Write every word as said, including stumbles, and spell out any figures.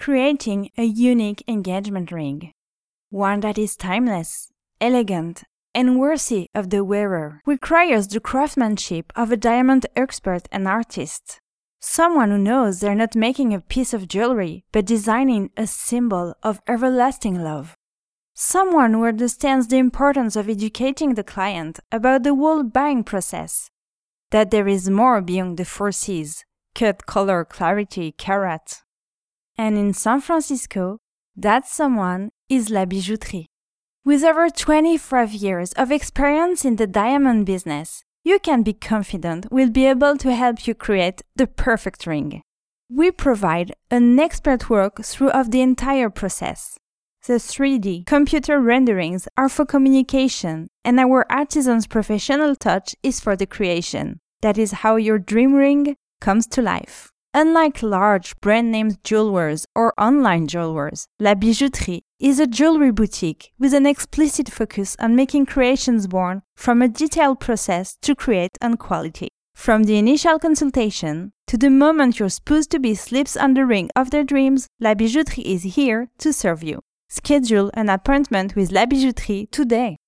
creating a unique engagement ring. One that is timeless, elegant, and worthy of the wearer requires the craftsmanship of a diamond expert and artist. Someone who knows they're not making a piece of jewelry, but designing a symbol of everlasting love. Someone who understands the importance of educating the client about the whole buying process. That there is more beyond the four C's: cut, color, clarity, carat. And in San Francisco, that someone is La Bijouterie. With over twenty-five years of experience in the diamond business, you can be confident we'll be able to help you create the perfect ring. We provide an expert walkthrough of the entire process. The three D computer renderings are for communication, and our artisan's professional touch is for the creation. That is how your dream ring comes to life. Unlike large brand-name jewelers or online jewelers, La Bijouterie is a jewelry boutique with an explicit focus on making creations born from a detailed process to create on quality. From the initial consultation to the moment your supposed-to-be slips on the ring of their dreams, La Bijouterie is here to serve you. Schedule an appointment with La Bijouterie today.